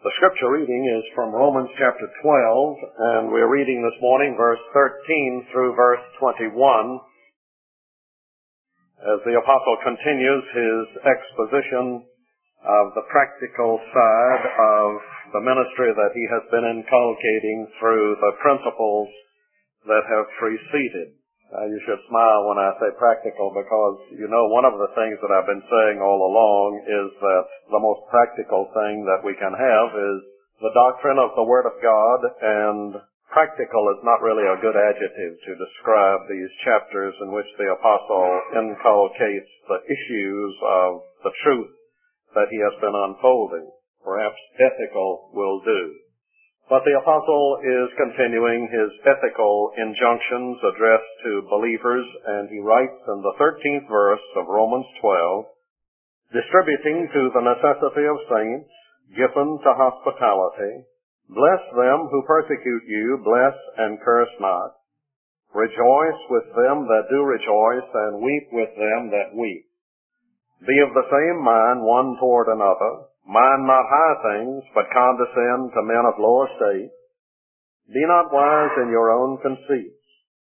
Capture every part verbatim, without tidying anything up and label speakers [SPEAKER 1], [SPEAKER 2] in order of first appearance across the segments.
[SPEAKER 1] The scripture reading is from Romans chapter twelve, and we're reading this morning verse thirteen through verse twenty-one, as the apostle continues his exposition of the practical side of the ministry that he has been inculcating through the principles that have preceded. Uh, you should smile when I say practical, because you know one of the things that I've been saying all along is that the most practical thing that we can have is the doctrine of the Word of God, and practical is not really a good adjective to describe these chapters in which the apostle inculcates the issues of the truth that he has been unfolding. Perhaps ethical will do. But the apostle is continuing his ethical injunctions addressed to believers, and he writes in the thirteenth verse of Romans twelve, distributing to the necessity of saints, given to hospitality, bless them who persecute you, bless and curse not. Rejoice with them that do rejoice, and weep with them that weep. Be of the same mind one toward another. Mind not high things, but condescend to men of low estate. Be not wise in your own conceits.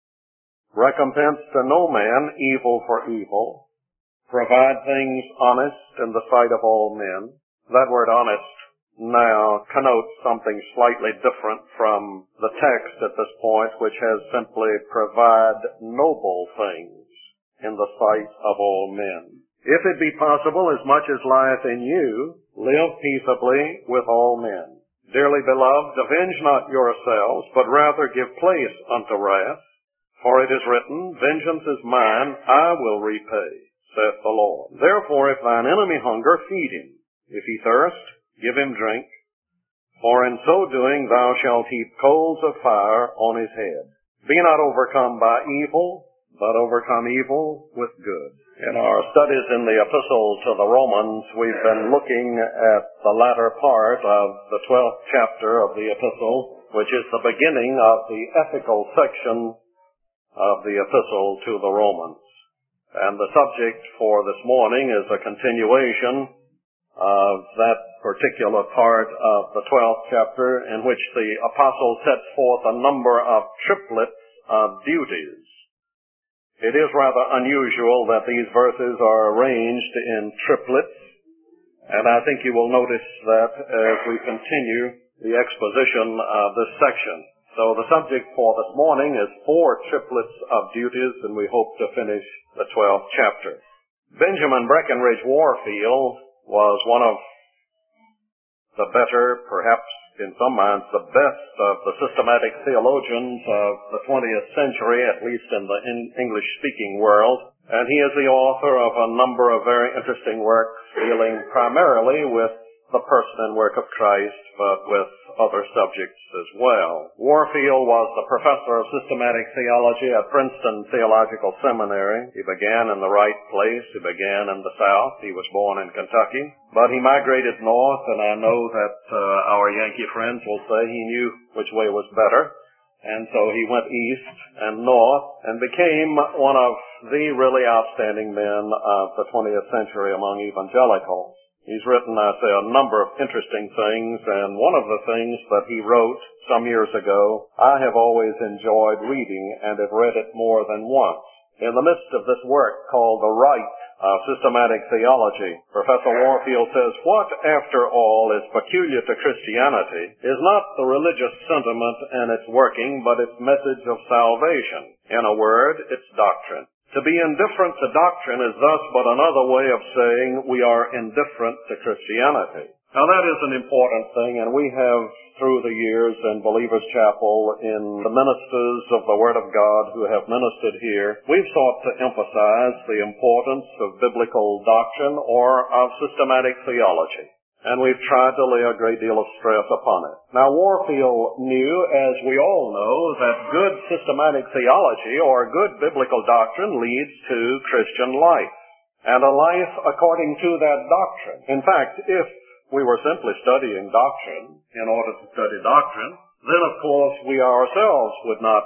[SPEAKER 1] Recompense to no man evil for evil. Provide things honest in the sight of all men. That word honest now connotes something slightly different from the text at this point, which has simply provide noble things in the sight of all men. If it be possible, as much as lieth in you, live peaceably with all men. Dearly beloved, avenge not yourselves, but rather give place unto wrath. For it is written, vengeance is mine, I will repay, saith the Lord. Therefore, if thine enemy hunger, feed him. If he thirst, give him drink. For in so doing thou shalt heap coals of fire on his head. Be not overcome by evil, but overcome evil with good. In our studies in the epistle to the Romans, we've been looking at the latter part of the twelfth chapter of the epistle, which is the beginning of the ethical section of the epistle to the Romans. And the subject for this morning is a continuation of that particular part of the twelfth chapter, in which the apostle sets forth a number of triplets of duties. It is rather unusual that these verses are arranged in triplets, and I think you will notice that as we continue the exposition of this section. So the subject for this morning is four triplets of duties, and we hope to finish the twelfth chapter. Benjamin Breckinridge Warfield was one of the better, perhaps in some minds the best of the systematic theologians of the twentieth century, at least in the English-speaking world. And he is the author of a number of very interesting works dealing primarily with the person and work of Christ, but with other subjects as well. Warfield was the professor of systematic theology at Princeton Theological Seminary. He began in the right place. He began in the South. He was born in Kentucky. But he migrated north, and I know that uh, our Yankee friends will say he knew which way was better. And so he went east and north and became one of the really outstanding men of the twentieth century among evangelicals. He's written, I say, a number of interesting things, and one of the things that he wrote some years ago, I have always enjoyed reading and have read it more than once. In the midst of this work called The Rite of Systematic Theology, Professor Warfield says, what, after all, is peculiar to Christianity is not the religious sentiment and its working, but its message of salvation. In a word, its doctrine. To be indifferent to doctrine is thus but another way of saying we are indifferent to Christianity. Now that is an important thing, and we have, through the years in Believers Chapel, in the ministers of the Word of God who have ministered here, we've sought to emphasize the importance of biblical doctrine or of systematic theology. And we've tried to lay a great deal of stress upon it. Now, Warfield knew, as we all know, that good systematic theology or good biblical doctrine leads to Christian life, and a life according to that doctrine. In fact, if we were simply studying doctrine in order to study doctrine, then, of course, we ourselves would not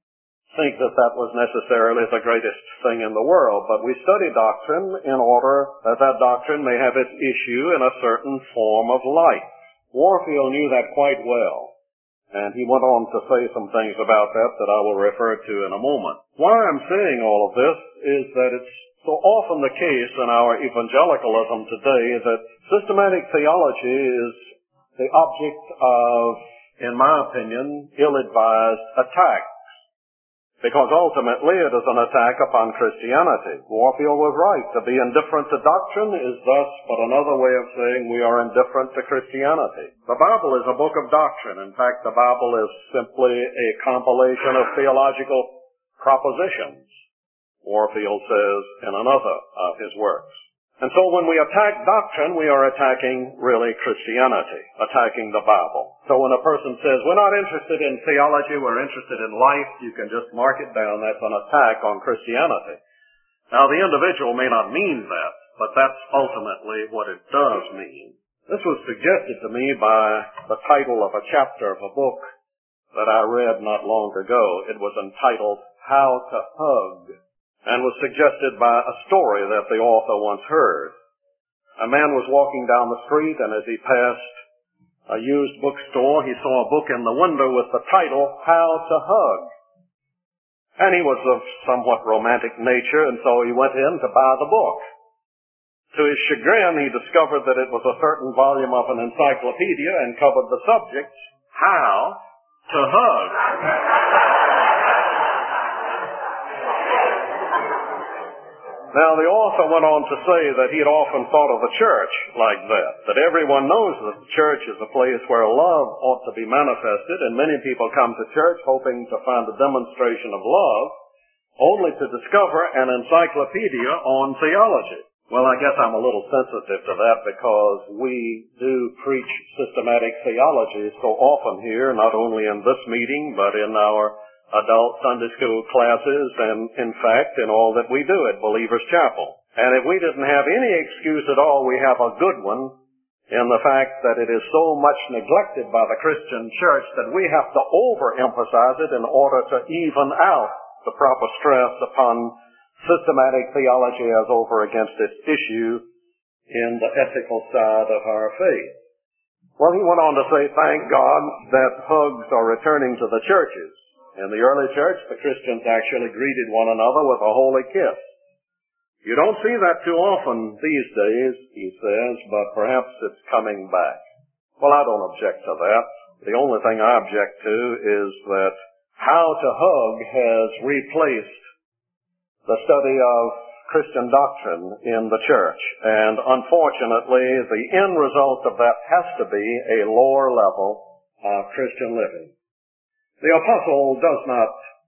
[SPEAKER 1] think that that was necessarily the greatest thing in the world, but we study doctrine in order that that doctrine may have its issue in a certain form of life. Warfield knew that quite well, and he went on to say some things about that that I will refer to in a moment. Why I'm saying all of this is that it's so often the case in our evangelicalism today that systematic theology is the object of, in my opinion, ill-advised attacks. Because ultimately it is an attack upon Christianity. Warfield was right. To be indifferent to doctrine is thus but another way of saying we are indifferent to Christianity. The Bible is a book of doctrine. In fact, the Bible is simply a compilation of theological propositions, Warfield says in another of his works. And so when we attack doctrine, we are attacking really Christianity, attacking the Bible. So when a person says, we're not interested in theology, we're interested in life, you can just mark it down. That's an attack on Christianity. Now the individual may not mean that, but that's ultimately what it does mean. This was suggested to me by the title of a chapter of a book that I read not long ago. It was entitled, How to Hug, and was suggested by a story that the author once heard. A man was walking down the street, and as he passed a used bookstore, he saw a book in the window with the title, How to Hug. And he was of somewhat romantic nature, and so he went in to buy the book. To his chagrin, he discovered that it was a certain volume of an encyclopedia and covered the subject, How to Hug. Now, the author went on to say that he had often thought of the church like that, that everyone knows that the church is a place where love ought to be manifested, and many people come to church hoping to find a demonstration of love, only to discover an encyclopedia on theology. Well, I guess I'm a little sensitive to that because we do preach systematic theology so often here, not only in this meeting, but in our adult Sunday school classes, and in fact, in all that we do at Believers Chapel. And if we didn't have any excuse at all, we have a good one in the fact that it is so much neglected by the Christian church that we have to overemphasize it in order to even out the proper stress upon systematic theology as over against this issue in the ethical side of our faith. Well, he went on to say, thank God that hugs are returning to the churches. In the early church, the Christians actually greeted one another with a holy kiss. You don't see that too often these days, he says, but perhaps it's coming back. Well, I don't object to that. The only thing I object to is that How to Hug has replaced the study of Christian doctrine in the church. And unfortunately, the end result of that has to be a lower level of Christian living. The apostle does not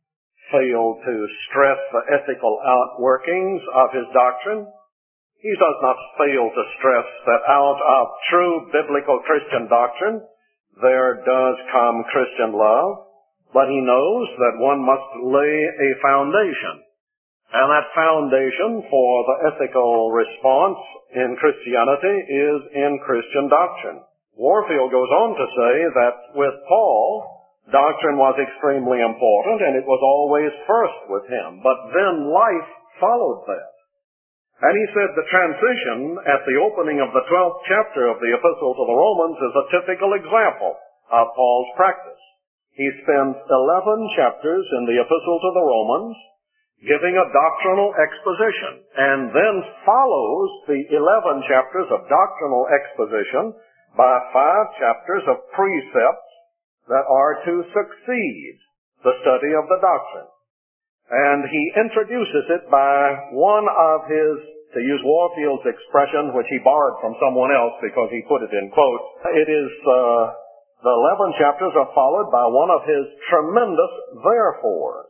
[SPEAKER 1] fail to stress the ethical outworkings of his doctrine. He does not fail to stress that out of true biblical Christian doctrine, there does come Christian love, but he knows that one must lay a foundation. And that foundation for the ethical response in Christianity is in Christian doctrine. Warfield goes on to say that with Paul, doctrine was extremely important, and it was always first with him. But then life followed that. And he said the transition at the opening of the twelfth chapter of the Epistle to the Romans is a typical example of Paul's practice. He spends eleven chapters in the Epistle to the Romans giving a doctrinal exposition, and then follows the eleven chapters of doctrinal exposition by five chapters of precepts that are to succeed the study of the doctrine. And he introduces it by one of his, to use Warfield's expression, which he borrowed from someone else because he put it in quotes, it is, uh, the eleven chapters are followed by one of his tremendous therefores.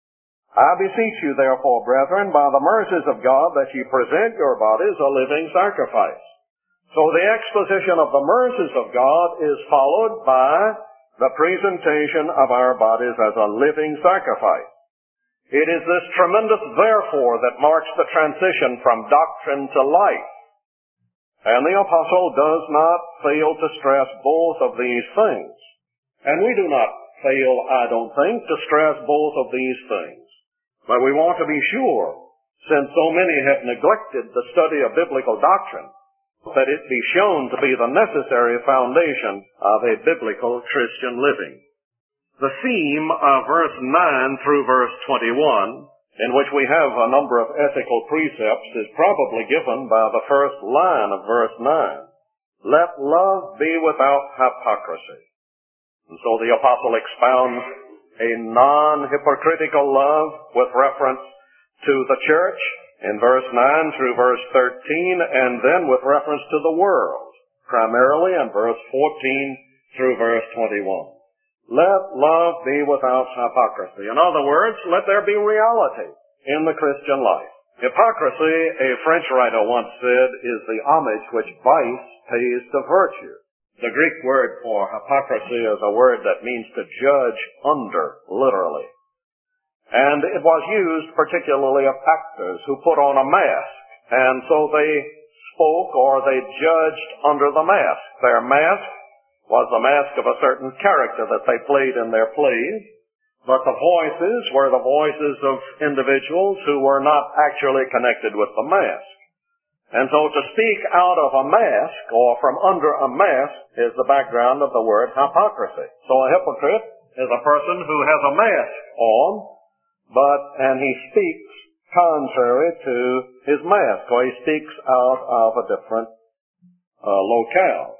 [SPEAKER 1] I beseech you, therefore, brethren, by the mercies of God, that ye present your bodies a living sacrifice. So the exposition of the mercies of God is followed by the presentation of our bodies as a living sacrifice. It is this tremendous therefore that marks the transition from doctrine to life. And the apostle does not fail to stress both of these things. And we do not fail, I don't think, to stress both of these things. But we want to be sure, since so many have neglected the study of biblical doctrine, that it be shown to be the necessary foundation of a biblical Christian living. The theme of verse nine through verse twenty-one, in which we have a number of ethical precepts, is probably given by the first line of verse nine. Let love be without hypocrisy. And so the apostle expounds a non-hypocritical love with reference to the church in verse nine through verse thirteen, and then with reference to the world, primarily in verse fourteen through verse twenty-one. Let love be without hypocrisy. In other words, let there be reality in the Christian life. Hypocrisy, a French writer once said, is the homage which vice pays to virtue. The Greek word for hypocrisy is a word that means to judge under, literally. And it was used particularly of actors who put on a mask, and so they spoke or they judged under the mask. Their mask was the mask of a certain character that they played in their plays, but the voices were the voices of individuals who were not actually connected with the mask. And so to speak out of a mask or from under a mask is the background of the word hypocrisy. So a hypocrite is a person who has a mask on, but, and he speaks contrary to his mask, or he speaks out of a different uh, locale.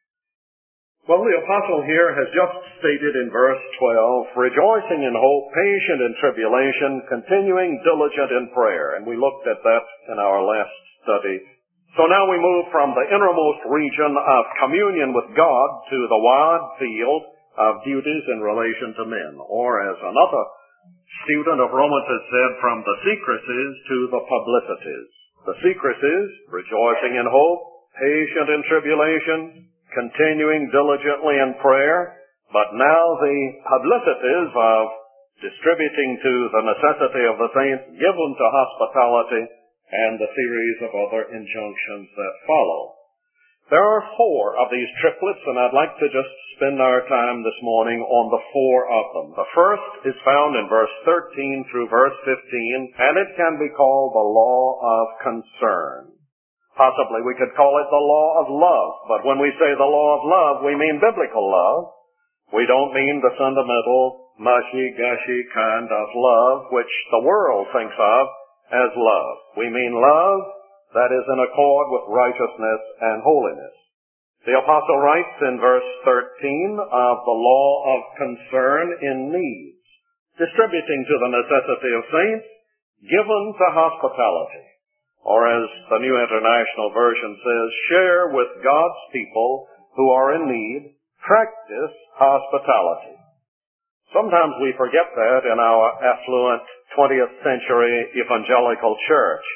[SPEAKER 1] Well, the apostle here has just stated in verse twelve, rejoicing in hope, patient in tribulation, continuing diligent in prayer. And we looked at that in our last study. So now we move from the innermost region of communion with God to the wide field of duties in relation to men. Or as another student of Romans has said, from the secrecies to the publicities. The secrecies, rejoicing in hope, patient in tribulation, continuing diligently in prayer, but now the publicities of distributing to the necessity of the saints, given to hospitality, and the series of other injunctions that follow. There are four of these triplets, and I'd like to just spend our time this morning on the four of them. The first is found in verse thirteen through verse fifteen, and it can be called the law of concern. Possibly we could call it the law of love, but when we say the law of love, we mean biblical love. We don't mean the sentimental, mushy-gushy kind of love which the world thinks of as love. We mean love that is in accord with righteousness and holiness. The apostle writes in verse thirteen of the law of concern in needs, distributing to the necessity of saints, given to hospitality. Or as the New International Version says, share with God's people who are in need, practice hospitality. Sometimes we forget that in our affluent twentieth century evangelical church.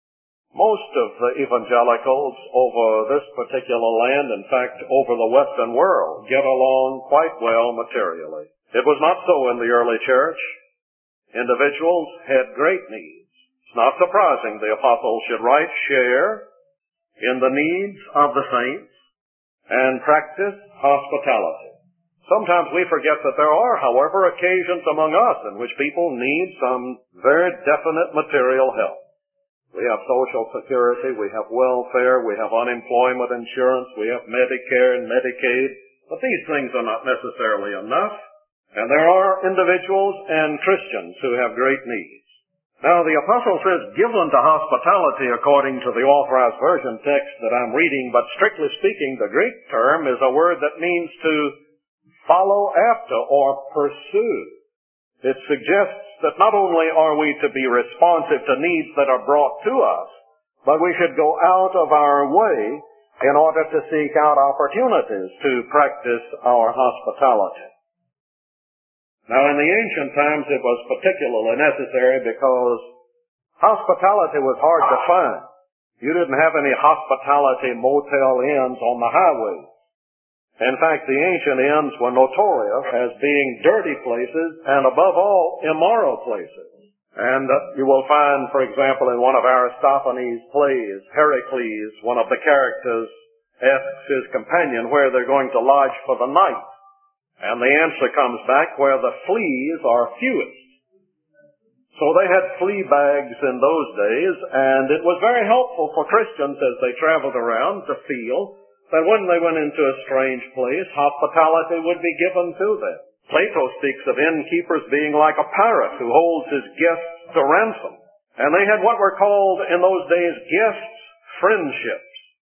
[SPEAKER 1] Most of the evangelicals over this particular land, in fact over the Western world, get along quite well materially. It was not so in the early church. Individuals had great needs. It's not surprising the apostle should write, share in the needs of the saints and practice hospitality. Sometimes we forget that there are, however, occasions among us in which people need some very definite material help. We have Social Security, we have welfare, we have unemployment insurance, we have Medicare and Medicaid, but these things are not necessarily enough, and there are individuals and Christians who have great needs. Now, the apostle says, given to hospitality according to the Authorized Version text that I'm reading, but strictly speaking, the Greek term is a word that means to follow after or pursue. It suggests that not only are we to be responsive to needs that are brought to us, but we should go out of our way in order to seek out opportunities to practice our hospitality. Now, in the ancient times, it was particularly necessary because hospitality was hard to find. You didn't have any hospitality motel inns on the highways. In fact, the ancient inns were notorious as being dirty places and, above all, immoral places. And uh, you will find, for example, in one of Aristophanes' plays, Heracles, one of the characters, asks his companion where they're going to lodge for the night. And the answer comes back, where the fleas are fewest. So So they had flea bags in those days, and it was very helpful for Christians as they traveled around to feel that when they went into a strange place, hospitality would be given to them. Plato speaks of innkeepers being like a pirate who holds his guests to ransom. And they had what were called in those days guests' friendships.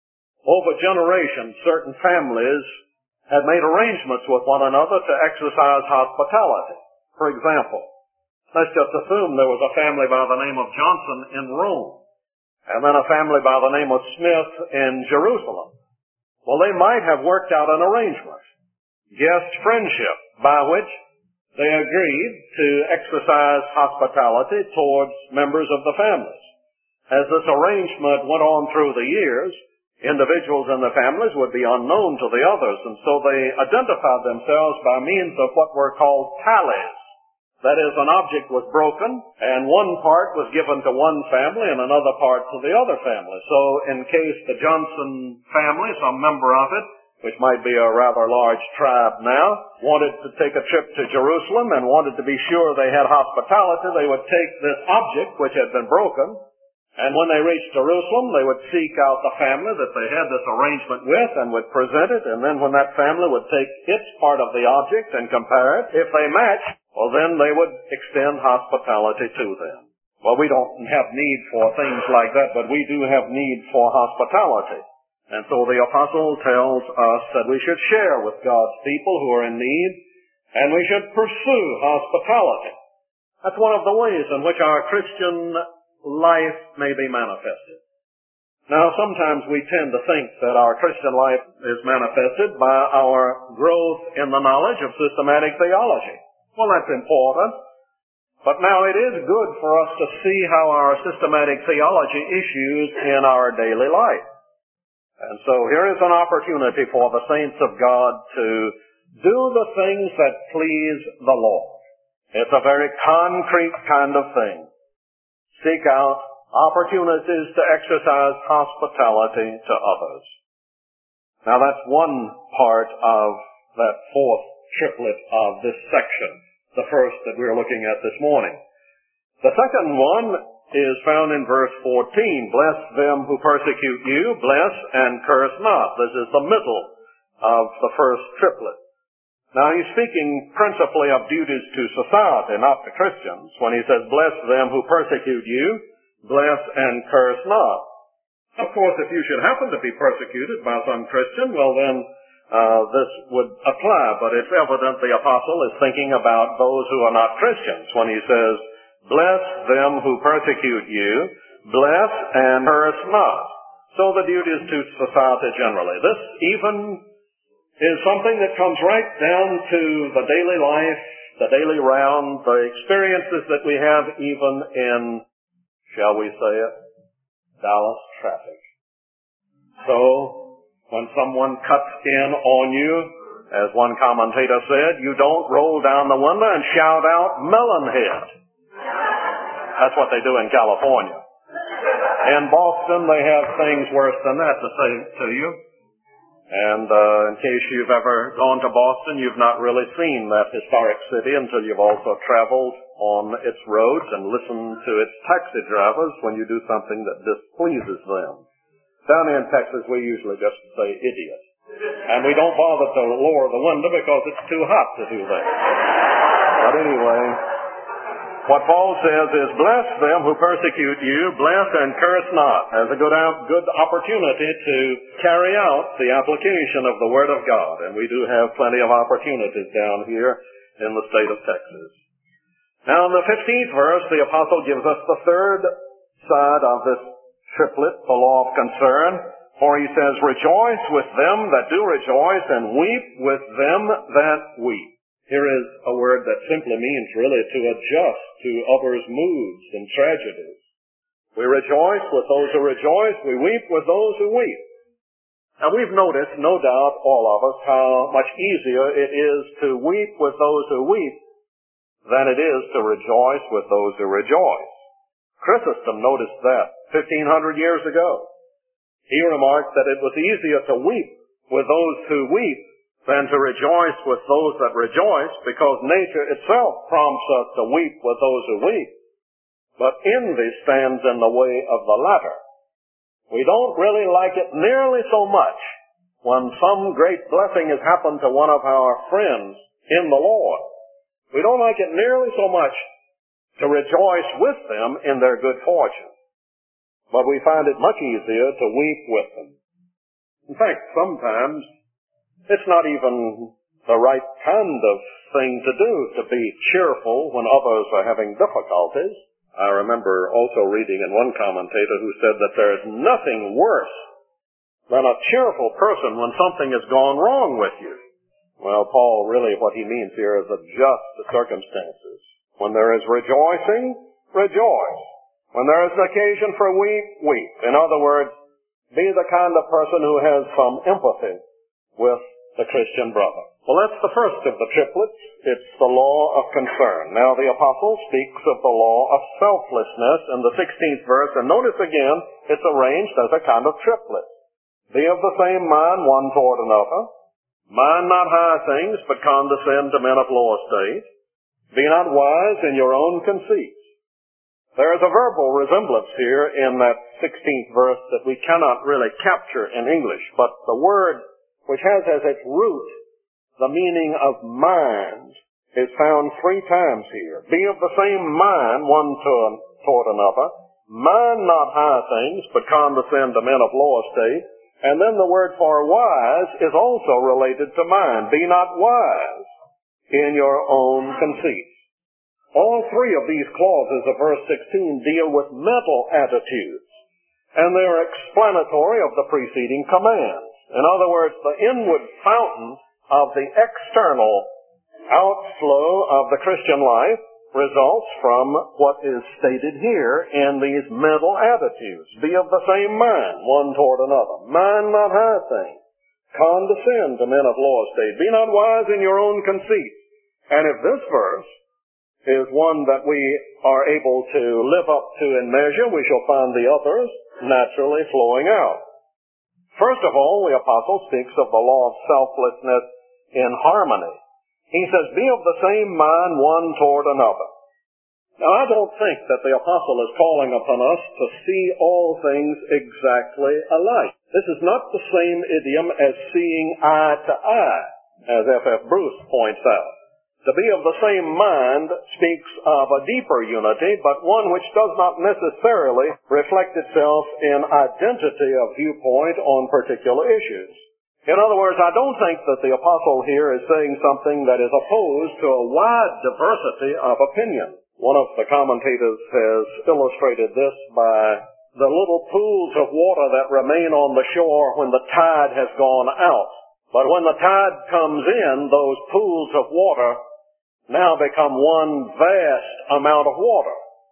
[SPEAKER 1] Over generations, certain families had made arrangements with one another to exercise hospitality. For example, let's just assume there was a family by the name of Johnson in Rome, and then a family by the name of Smith in Jerusalem. Well, they might have worked out an arrangement, guest friendship, by which they agreed to exercise hospitality towards members of the families. As this arrangement went on through the years, individuals in the families would be unknown to the others, and so they identified themselves by means of what were called tallies. That is, an object was broken, and one part was given to one family and another part to the other family. So in case the Johnson family, some member of it, which might be a rather large tribe now, wanted to take a trip to Jerusalem and wanted to be sure they had hospitality, they would take this object, which had been broken, and when they reached Jerusalem, they would seek out the family that they had this arrangement with and would present it, and then when that family would take its part of the object and compare it, if they matched, well, then they would extend hospitality to them. Well, we don't have need for things like that, but we do have need for hospitality. And so the apostle tells us that we should share with God's people who are in need, and we should pursue hospitality. That's one of the ways in which our Christian life may be manifested. Now, sometimes we tend to think that our Christian life is manifested by our growth in the knowledge of systematic theology. Well, that's important. But now it is good for us to see how our systematic theology issues in our daily life. And so here is an opportunity for the saints of God to do the things that please the Lord. It's a very concrete kind of thing. Seek out opportunities to exercise hospitality to others. Now that's one part of that fourth triplet of this section, the first that we're looking at this morning. The second one is found in verse fourteen. Bless them who persecute you, bless and curse not. This is the middle of the first triplet. Now he's speaking principally of duties to society, not to Christians, when he says, bless them who persecute you, bless and curse not. Of course, if you should happen to be persecuted by some Christian, well then, uh, this would apply, but it's evident the apostle is thinking about those who are not Christians when he says, bless them who persecute you, bless and curse not. So the duties to society generally. This even is something that comes right down to the daily life, the daily round, the experiences that we have even in, shall we say it, Dallas traffic. So, when someone cuts in on you, as one commentator said, you don't roll down the window and shout out, melonhead. That's what they do in California. In Boston, they have things worse than that to say to you. And uh, in case you've ever gone to Boston, you've not really seen that historic city until you've also traveled on its roads and listened to its taxi drivers when you do something that displeases them. Down here in Texas, we usually just say idiot. And we don't bother to lower the window because it's too hot to do that. But anyway, what Paul says is, bless them who persecute you, bless and curse not, as a good, good opportunity to carry out the application of the Word of God. And we do have plenty of opportunities down here in the state of Texas. Now in the fifteenth verse, the apostle gives us the third side of this triplet, the law of concern. For he says, rejoice with them that do rejoice, and weep with them that weep. Here is a word that simply means really to adjust to others' moods and tragedies. We rejoice with those who rejoice. We weep with those who weep. Now we've noticed, no doubt, all of us, how much easier it is to weep with those who weep than it is to rejoice with those who rejoice. Chrysostom noticed that fifteen hundred years ago. He remarked that it was easier to weep with those who weep than to rejoice with those that rejoice, because nature itself prompts us to weep with those who weep. but envy stands in the way of the latter. We don't really like it nearly so much when some great blessing has happened to one of our friends in the Lord. We don't like it nearly so much to rejoice with them in their good fortune, but we find it much easier to weep with them. In fact, sometimes it's not even the right kind of thing to do to be cheerful when others are having difficulties. I remember also reading in one commentator who said that there is nothing worse than a cheerful person when something has gone wrong with you. Well, Paul, really what he means here is adjust the circumstances. When there is rejoicing, rejoice. When there is an occasion for weep, weep. In other words, be the kind of person who has some empathy with the Christian brother. Well, that's the first of the triplets. It's the law of concern. Now, the apostle speaks of the law of selflessness in the sixteenth verse, and notice again, it's arranged as a kind of triplet. Be of the same mind one toward another. Mind not high things, but condescend to men of low estate. Be not wise in your own conceits. There is a verbal resemblance here in that sixteenth verse that we cannot really capture in English, but the word which has as its root the meaning of mind is found three times here. Be of the same mind one toward another. Mind not high things, but condescend to men of low estate. And then the word for wise is also related to mind. Be not wise in your own conceits. All three of these clauses of verse sixteen deal with mental attitudes, and they are explanatory of the preceding commands. In other words, the inward fountain of the external outflow of the Christian life results from what is stated here in these mental attitudes. Be of the same mind one toward another. Mind not high things. Condescend to men of low estate. Be not wise in your own conceit. And if this verse is one that we are able to live up to in measure, we shall find the others naturally flowing out. First of all, the apostle speaks of the law of selflessness in harmony. He says, be of the same mind one toward another. Now, I don't think that the apostle is calling upon us to see all things exactly alike. This is not the same idiom as seeing eye to eye, as F F Bruce points out. To be of the same mind speaks of a deeper unity, but one which does not necessarily reflect itself in identity of viewpoint on particular issues. In other words, I don't think that the apostle here is saying something that is opposed to a wide diversity of opinion. One of the commentators has illustrated this by the little pools of water that remain on the shore when the tide has gone out. But when the tide comes in, those pools of water now become one vast amount of water.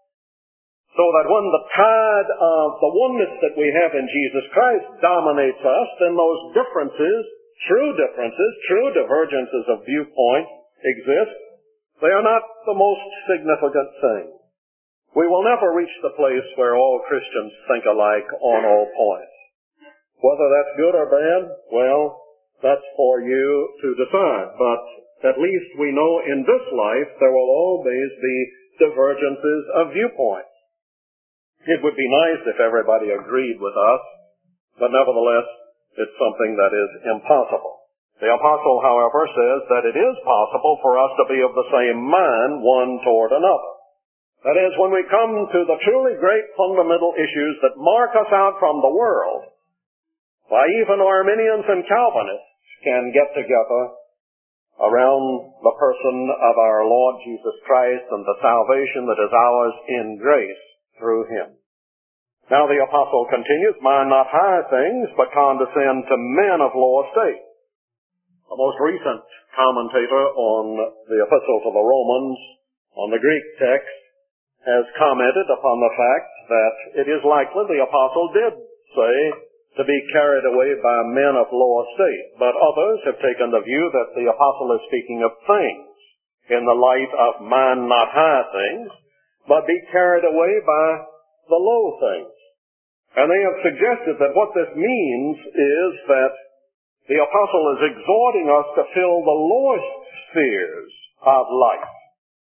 [SPEAKER 1] So that when the tide of the oneness that we have in Jesus Christ dominates us, then those differences, true differences, true divergences of viewpoint exist. They are not the most significant thing. We will never reach the place where all Christians think alike on all points. Whether that's good or bad, well, that's for you to decide. But at least we know in this life there will always be divergences of viewpoint. It would be nice if everybody agreed with us, but nevertheless, it's something that is impossible. The apostle, however, says that it is possible for us to be of the same mind one toward another. That is, when we come to the truly great fundamental issues that mark us out from the world, why even Arminians and Calvinists can get together around the person of our Lord Jesus Christ and the salvation that is ours in grace through him. Now the apostle continues, mind not high things, but condescend to men of low estate. The most recent commentator on the epistle to the Romans, on the Greek text, has commented upon the fact that it is likely the apostle did say to be carried away by men of low estate, but others have taken the view that the apostle is speaking of things in the light of mind not high things, but be carried away by the low things. And they have suggested that what this means is that the apostle is exhorting us to fill the lowest spheres of life.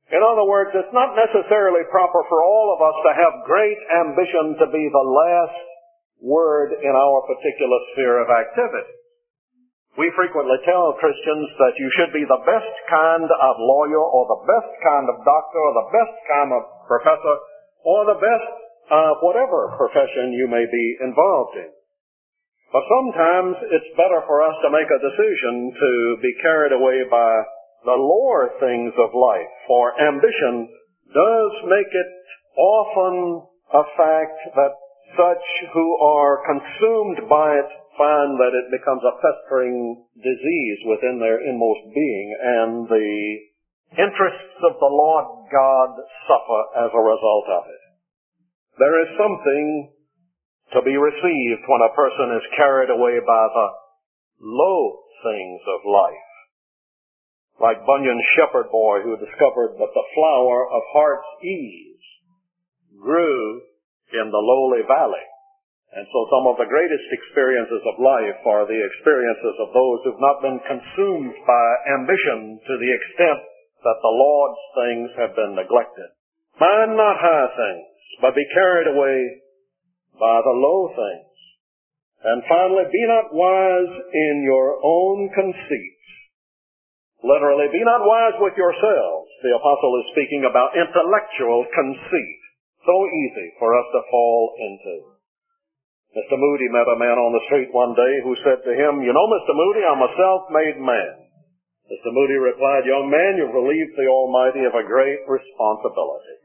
[SPEAKER 1] In other words, it's not necessarily proper for all of us to have great ambition to be the last word in our particular sphere of activity. We frequently tell Christians that you should be the best kind of lawyer or the best kind of doctor or the best kind of professor or the best of whatever profession you may be involved in. But sometimes it's better for us to make a decision to be carried away by the lower things of life, for ambition does make it often a fact that such who are consumed by it find that it becomes a festering disease within their inmost being, and the interests of the Lord God suffer as a result of it. There is something to be received when a person is carried away by the low things of life. Like Bunyan's shepherd boy who discovered that the flower of heart's ease grew in the lowly valley. And so some of the greatest experiences of life are the experiences of those who've not been consumed by ambition to the extent that the Lord's things have been neglected. Mind not high things, but be carried away by the low things. And finally, be not wise in your own conceits. Literally, be not wise with yourselves. The apostle is speaking about intellectual conceit. So easy for us to fall into. Mister Moody met a man on the street one day who said to him, "You know, Mister Moody, I'm a self-made man." Mister Moody replied, "Young man, you've relieved the Almighty of a great responsibility."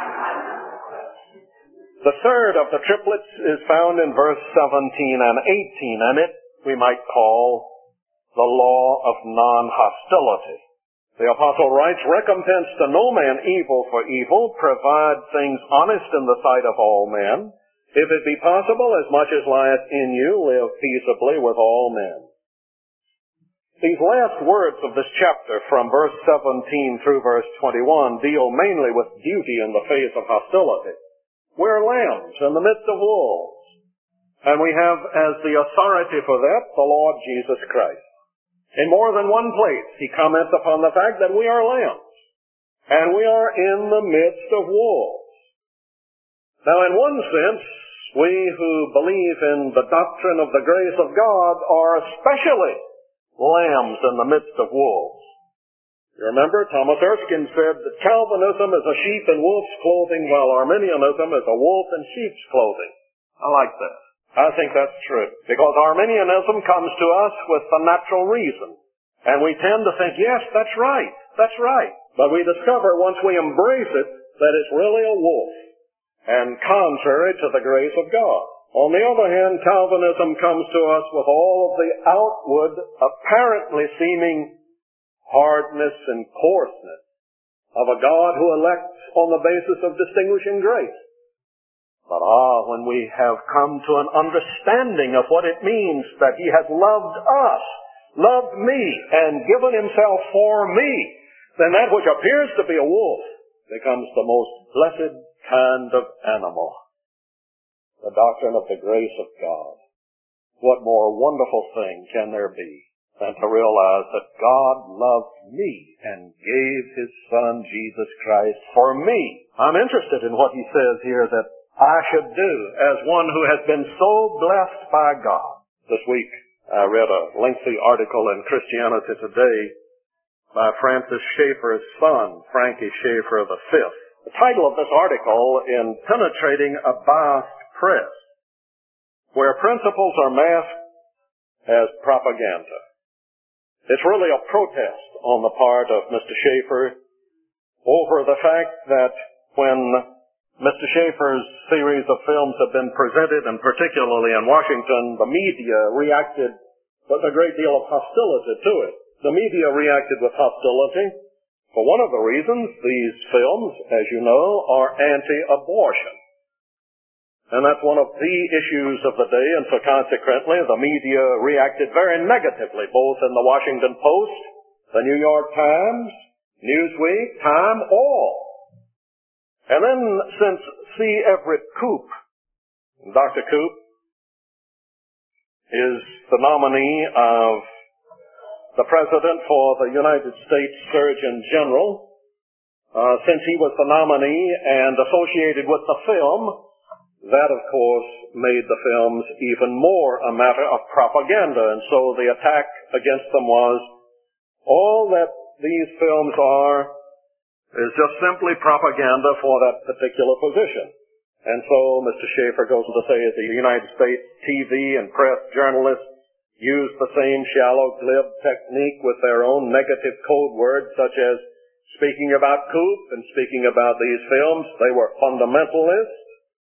[SPEAKER 1] The third of the triplets is found in verse seventeen and eighteen, and it we might call the law of non-hostility. The apostle writes, "Recompense to no man evil for evil, provide things honest in the sight of all men. If it be possible, as much as lieth in you, live peaceably with all men." These last words of this chapter, from verse seventeen through verse twenty-one, deal mainly with duty in the face of hostility. We're lambs in the midst of wolves, and we have as the authority for that the Lord Jesus Christ. In more than one place, he comments upon the fact that we are lambs, and we are in the midst of wolves. Now, in one sense, we who believe in the doctrine of the grace of God are especially lambs in the midst of wolves. You remember, Thomas Erskine said that Calvinism is a sheep in wolf's clothing, while Arminianism is a wolf in sheep's clothing. I like that. I think that's true, because Arminianism comes to us with the natural reason, and we tend to think, yes, that's right, that's right. But we discover once we embrace it that it's really a wolf, and contrary to the grace of God. On the other hand, Calvinism comes to us with all of the outward, apparently seeming hardness and coarseness of a God who elects on the basis of distinguishing grace. But ah, when we have come to an understanding of what it means that he has loved us, loved me, and given himself for me, then that which appears to be a wolf becomes the most blessed kind of animal. The doctrine of the grace of God. What more wonderful thing can there be than to realize that God loved me and gave his Son, Jesus Christ, for me? I'm interested in what he says here that I should do as one who has been so blessed by God. This week I read a lengthy article in Christianity Today by Francis Schaeffer's son, Frankie Schaeffer the Fifth. The title of this article, "In Penetrating a Biased Press, Where Principles Are Masked as Propaganda." It's really a protest on the part of Mister Schaeffer over the fact that when Mister Schaeffer's series of films have been presented, and particularly in Washington, the media reacted with a great deal of hostility to it. The media reacted with hostility for one of the reasons these films, as you know, are anti-abortion. And that's one of the issues of the day, and so consequently the media reacted very negatively, both in the Washington Post, the New York Times, Newsweek, Time, all. And then, since C. Everett Koop, Doctor Koop, is the nominee of the President for the United States Surgeon General, uh, since he was the nominee and associated with the film, that, of course, made the films even more a matter of propaganda. And so the attack against them was, all that these films are is just simply propaganda for that particular position. And so Mister Schaeffer goes on to say that the United States T V and press journalists use the same shallow, glib technique with their own negative code words, such as speaking about Coop and speaking about these films. They were fundamentalists.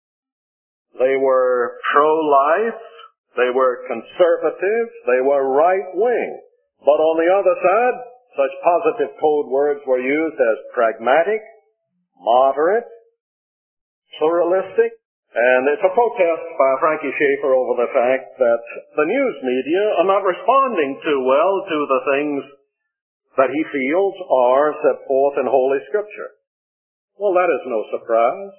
[SPEAKER 1] They were pro-life. They were conservative. They were right-wing. But on the other side, such positive code words were used as pragmatic, moderate, pluralistic, and it's a protest by Frankie Schaeffer over the fact that the news media are not responding too well to the things that he feels are set forth in Holy Scripture. Well, that is no surprise.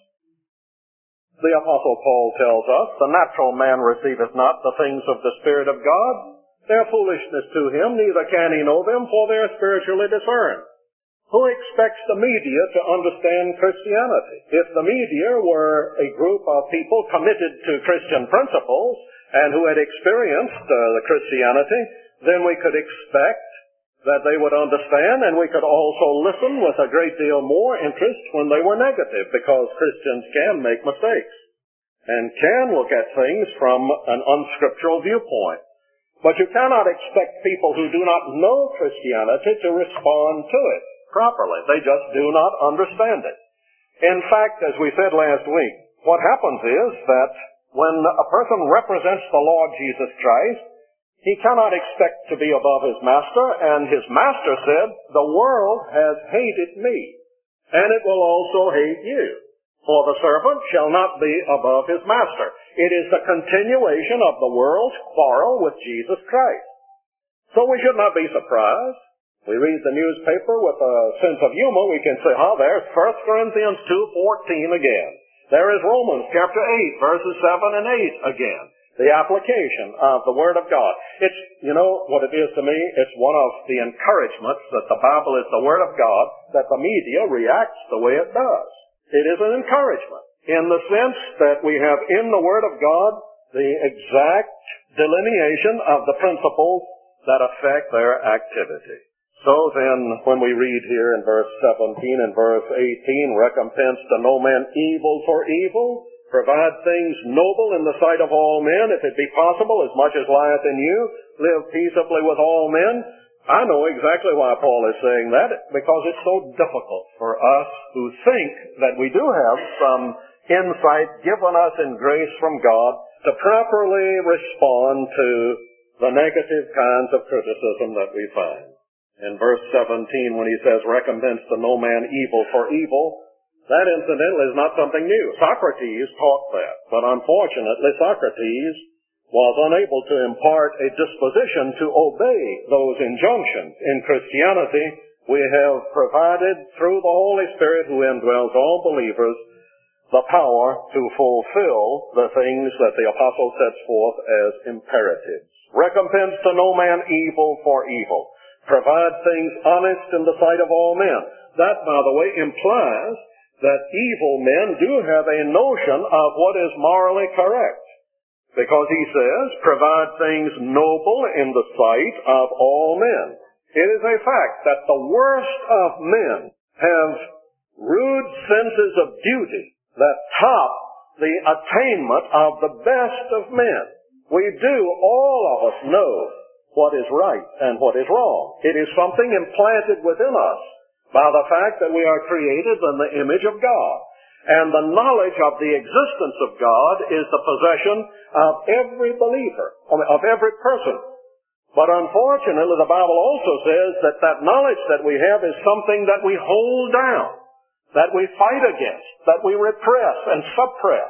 [SPEAKER 1] The Apostle Paul tells us, the natural man receiveth not the things of the Spirit of God. They are foolishness to him, neither can he know them, for they are spiritually discerned. Who expects the media to understand Christianity? If the media were a group of people committed to Christian principles and who had experienced uh, the Christianity, then we could expect that they would understand, and we could also listen with a great deal more interest when they were negative, because Christians can make mistakes and can look at things from an unscriptural viewpoint. But you cannot expect people who do not know Christianity to respond to it properly. They just do not understand it. In fact, as we said last week, what happens is that when a person represents the Lord Jesus Christ, he cannot expect to be above his master, and his master said, the world has hated me, and it will also hate you. For the servant shall not be above his master. It is the continuation of the world's quarrel with Jesus Christ. So we should not be surprised. We read the newspaper with a sense of humor. We can say, oh, there's First Corinthians two fourteen again. There is Romans chapter eight, verses seven and eight again. The application of the Word of God. It's, you know, what it is to me, it's one of the encouragements that the Bible is the Word of God, that the media reacts the way it does. It is an encouragement in the sense that we have in the Word of God the exact delineation of the principles that affect their activity. So then, when we read here in verse seventeen and verse eighteen, recompense to no man evil for evil, provide things noble in the sight of all men, if it be possible, as much as lieth in you, live peaceably with all men. I know exactly why Paul is saying that, because it's so difficult for us who think that we do have some insight given us in grace from God to properly respond to the negative kinds of criticism that we find. In verse seventeen, when he says, recompense to no man evil for evil, that, incidentally, is not something new. Socrates taught that, but unfortunately, Socrates was unable to impart a disposition to obey those injunctions. In Christianity, we have provided, through the Holy Spirit who indwells all believers, the power to fulfill the things that the apostle sets forth as imperatives. Recompense to no man evil for evil. Provide things honest in the sight of all men. That, by the way, implies that evil men do have a notion of what is morally correct. Because he says, provide things noble in the sight of all men. It is a fact that the worst of men have rude senses of duty that top the attainment of the best of men. We do, all of us, know what is right and what is wrong. It is something implanted within us by the fact that we are created in the image of God. And the knowledge of the existence of God is the possession of every believer, of every person. But unfortunately, the Bible also says that that knowledge that we have is something that we hold down, that we fight against, that we repress and suppress,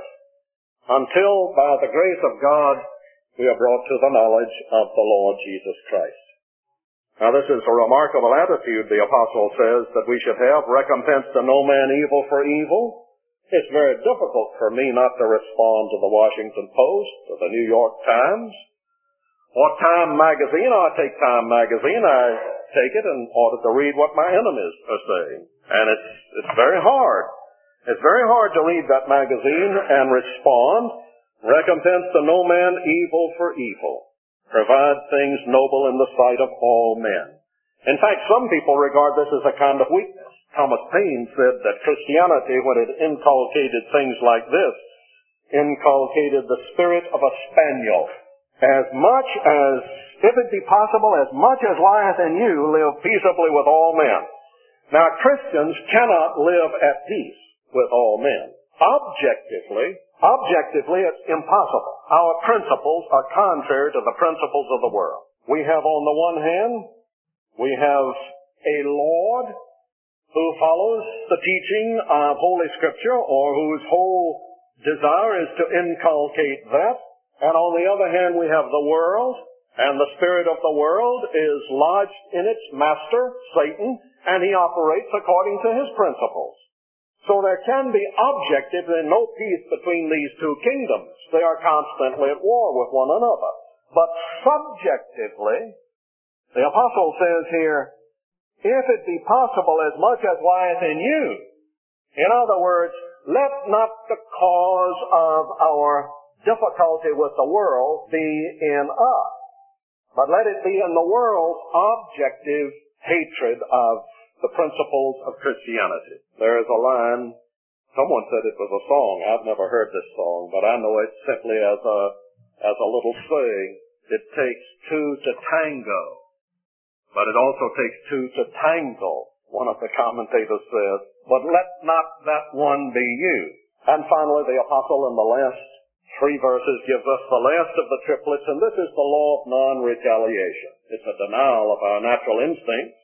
[SPEAKER 1] until by the grace of God we are brought to the knowledge of the Lord Jesus Christ. Now, this is a remarkable attitude, the apostle says, that we should have. Recompense to no man evil for evil. It's very difficult for me not to respond to the Washington Post, to the New York Times, or Time Magazine. I take Time Magazine. I take it in order to read what my enemies are saying. And it's, it's very hard. It's very hard to read that magazine and respond. Recompense to no man evil for evil. Provide things noble in the sight of all men. In fact, some people regard this as a kind of weakness. Thomas Paine said that Christianity, when it inculcated things like this, inculcated the spirit of a spaniel. As much as, if it be possible, as much as lieth in you, live peaceably with all men. Now, Christians cannot live at peace with all men. Objectively, objectively, it's impossible. Our principles are contrary to the principles of the world. We have, on the one hand, we have a Lord who follows the teaching of Holy Scripture, or whose whole desire is to inculcate that. And on the other hand, we have the world, and the spirit of the world is lodged in its master, Satan, and he operates according to his principles. So there can be objectively no peace between these two kingdoms. They are constantly at war with one another. But subjectively, the apostle says here, if it be possible as much as lieth in you. In other words, let not the cause of our difficulty with the world be in us, but let it be in the world's objective hatred of the principles of Christianity. There is a line, someone said it was a song. I've never heard this song, but I know it simply as a, as a little saying. It takes two to tango, but it also takes two to tangle, one of the commentators says, but let not that one be you. And finally, the apostle in the last three verses gives us the last of the triplets, and this is the law of non-retaliation. It's a denial of our natural instincts.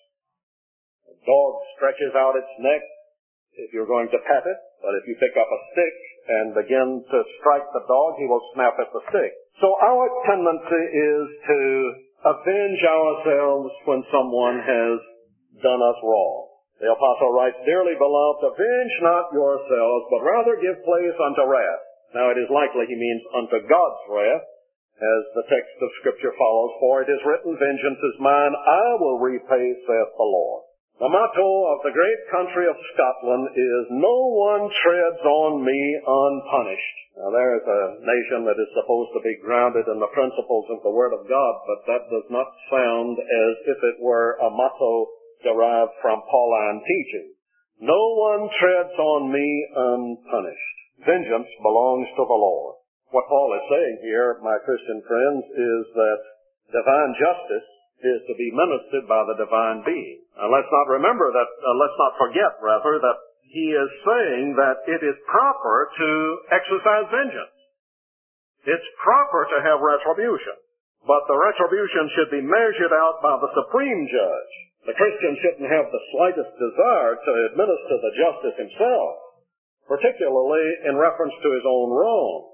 [SPEAKER 1] A dog stretches out its neck if you're going to pet it, but if you pick up a stick and begin to strike the dog, he will snap at the stick. So our tendency is to avenge ourselves when someone has done us wrong. The apostle writes, dearly beloved, avenge not yourselves, but rather give place unto wrath. Now it is likely he means unto God's wrath, as the text of Scripture follows, for it is written, vengeance is mine, I will repay, saith the Lord. The motto of the great country of Scotland is, no one treads on me unpunished. Now there is a nation that is supposed to be grounded in the principles of the Word of God, but that does not sound as if it were a motto derived from Pauline teaching. No one treads on me unpunished. Vengeance belongs to the Lord. What Paul is saying here, my Christian friends, is that divine justice is to be ministered by the divine being. And let's not remember that, uh, let's not forget, rather, that he is saying that it is proper to exercise vengeance. It's proper to have retribution. But the retribution should be measured out by the supreme judge. The Christian shouldn't have the slightest desire to administer the justice himself, particularly in reference to his own wrongs.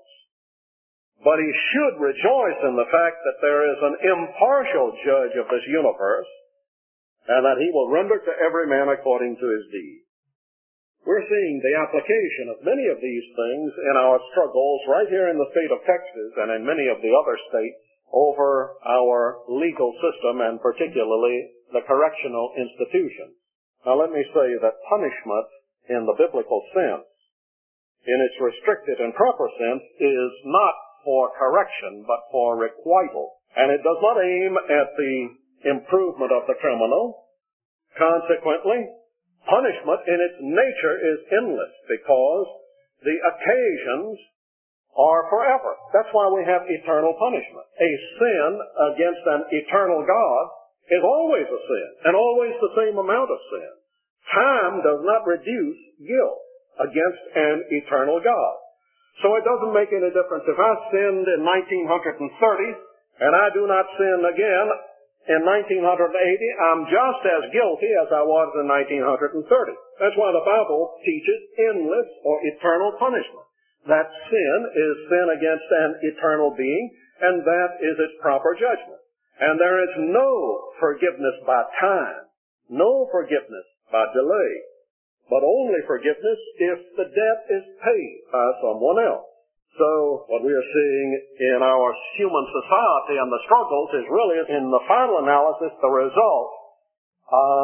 [SPEAKER 1] But he should rejoice in the fact that there is an impartial judge of this universe, and that he will render to every man according to his deed. We're seeing the application of many of these things in our struggles right here in the state of Texas and in many of the other states over our legal system, and particularly the correctional institutions. Now let me say that punishment in the biblical sense, in its restricted and proper sense, is not for correction, but for requital. And it does not aim at the improvement of the criminal. Consequently, punishment in its nature is endless, because the occasions are forever. That's why we have eternal punishment. A sin against an eternal God is always a sin, and always the same amount of sin. Time does not reduce guilt against an eternal God. So it doesn't make any difference if I sinned in nineteen thirty and I do not sin again in nineteen eighty, I'm just as guilty as I was in nineteen thirty. That's why the Bible teaches endless or eternal punishment. That sin is sin against an eternal being, and that is its proper judgment. And there is no forgiveness by time, no forgiveness by delay, but only forgiveness if the debt is paid by someone else. So what we are seeing in our human society and the struggles is really, in the final analysis, the result of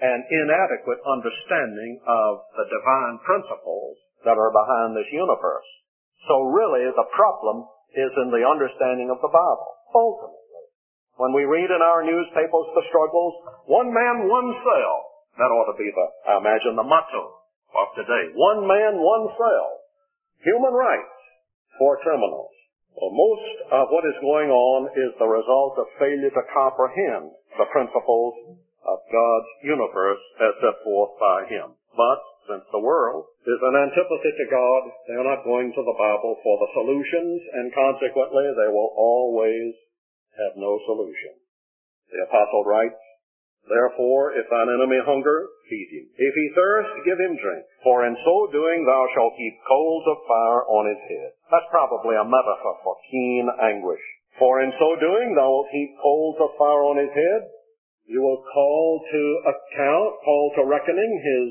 [SPEAKER 1] an inadequate understanding of the divine principles that are behind this universe. So really, the problem is in the understanding of the Bible, ultimately. When we read in our newspapers the struggles, one man, one cell, that ought to be the, I imagine, the motto of today. One man, one cell. Human rights for criminals. Well, most of what is going on is the result of failure to comprehend the principles of God's universe as set forth by Him. But since the world is an antipathy to God, they are not going to the Bible for the solutions, and consequently they will always have no solution. The apostle writes, "Therefore, if thine enemy hunger, feed him. If he thirst, give him drink. For in so doing thou shalt heap coals of fire on his head." That's probably a metaphor for keen anguish. For in so doing thou wilt heap coals of fire on his head. You will call to account, call to reckoning his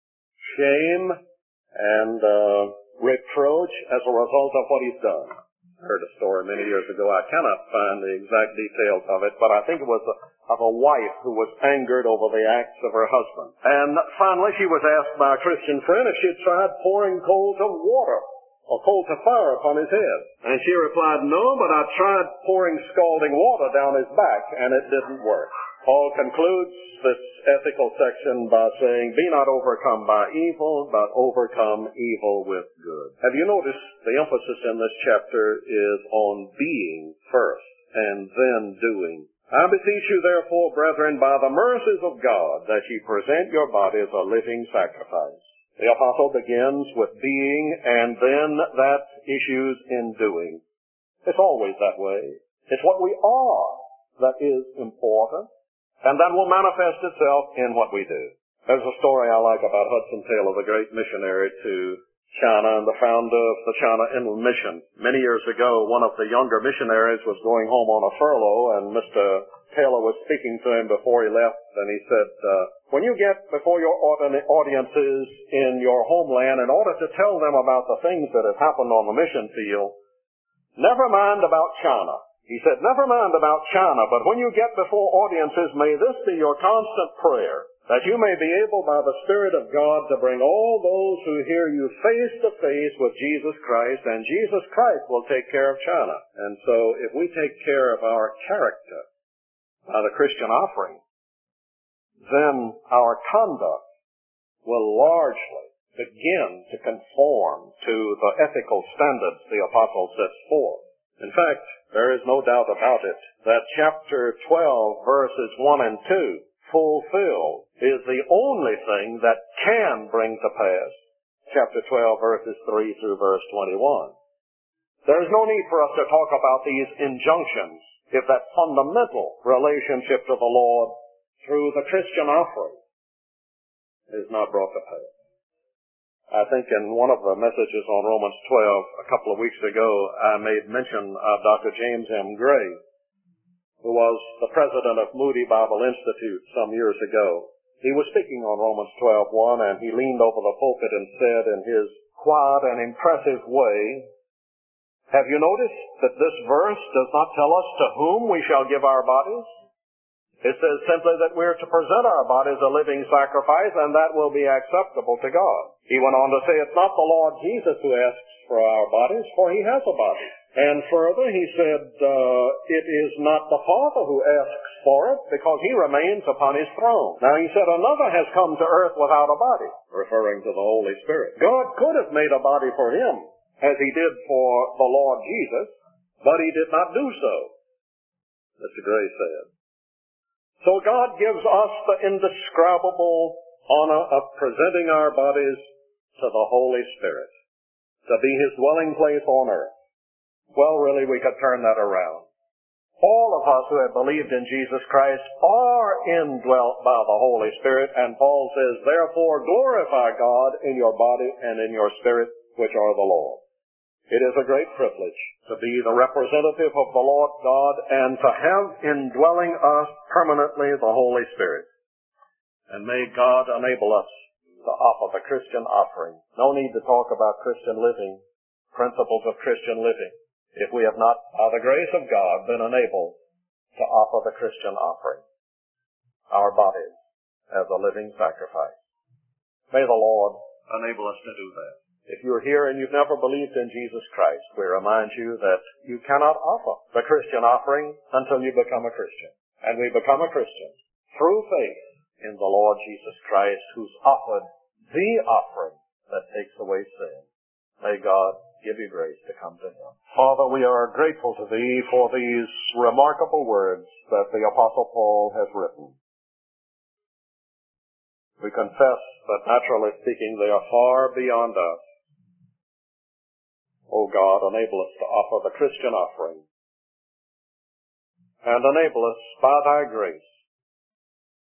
[SPEAKER 1] shame and uh, reproach as a result of what he's done. I heard a story many years ago. I cannot find the exact details of it, but I think it was a, of a wife who was angered over the acts of her husband. And finally she was asked by a Christian friend if she had tried pouring coals of water or coals of fire upon his head. And she replied, "No, but I tried pouring scalding water down his back, and it didn't work." Paul concludes this ethical section by saying, "Be not overcome by evil, but overcome evil with good." Have you noticed the emphasis in this chapter is on being first and then doing? "I beseech you therefore, brethren, by the mercies of God, that ye present your bodies a living sacrifice." The apostle begins with being, and then that issues in doing. It's always that way. It's what we are that is important. And that will manifest itself in what we do. There's a story I like about Hudson Taylor, the great missionary to China and the founder of the China Inland Mission. Many years ago, one of the younger missionaries was going home on a furlough, and Mister Taylor was speaking to him before he left, and he said, uh, when you get before your audiences in your homeland, in order to tell them about the things that have happened on the mission field, never mind about China. He said, never mind about China, but when you get before audiences, may this be your constant prayer, that you may be able by the Spirit of God to bring all those who hear you face to face with Jesus Christ, and Jesus Christ will take care of China. And so if we take care of our character by the Christian offering, then our conduct will largely begin to conform to the ethical standards the apostle sets forth. In fact, there is no doubt about it that chapter twelve, verses one and two, fulfilled, is the only thing that can bring to pass chapter twelve, verses three through verse twenty-one. There is no need for us to talk about these injunctions if that fundamental relationship to the Lord through the Christian offering is not brought to pass. I think in one of the messages on Romans twelve a couple of weeks ago, I made mention of Doctor James M. Gray, who was the president of Moody Bible Institute some years ago. He was speaking on Romans twelve one, and he leaned over the pulpit and said in his quiet and impressive way, "Have you noticed that this verse does not tell us to whom we shall give our bodies? It says simply that we're to present our bodies a living sacrifice, and that will be acceptable to God." He went on to say it's not the Lord Jesus who asks for our bodies, for He has a body. And further, He said uh, it is not the Father who asks for it, because He remains upon His throne. Now, He said another has come to earth without a body, referring to the Holy Spirit. God could have made a body for Him, as He did for the Lord Jesus, but He did not do so, Mister Gray said. So God gives us the indescribable honor of presenting our bodies to the Holy Spirit, to be His dwelling place on earth. Well, really, we could turn that around. All of us who have believed in Jesus Christ are indwelt by the Holy Spirit, and Paul says, therefore glorify God in your body and in your spirit, which are the Lord. It is a great privilege to be the representative of the Lord God and to have indwelling us permanently the Holy Spirit. And may God enable us to offer the Christian offering. No need to talk about Christian living, principles of Christian living, if we have not, by the grace of God, been enabled to offer the Christian offering, our bodies as a living sacrifice. May the Lord enable us to do that. If you're here and you've never believed in Jesus Christ, we remind you that you cannot offer the Christian offering until you become a Christian. And we become a Christian through faith in the Lord Jesus Christ, who's offered the offering that takes away sin. May God give you grace to come to Him. Father, we are grateful to Thee for these remarkable words that the Apostle Paul has written. We confess that, naturally speaking, they are far beyond us. O God, enable us to offer the Christian offering, and enable us, by Thy grace,